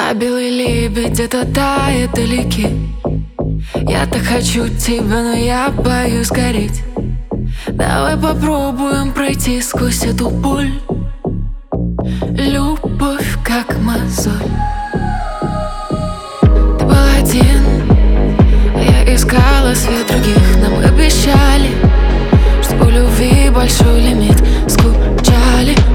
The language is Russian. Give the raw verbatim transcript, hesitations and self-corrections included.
А белый лебедь где-то тает вдалеке. Я так хочу тебя, но я боюсь гореть. Давай попробуем пройти сквозь эту боль. Любовь как мозоль. Ты был один, а я искала свет других. Нам обещали, что у любви большой лимит. Скучали.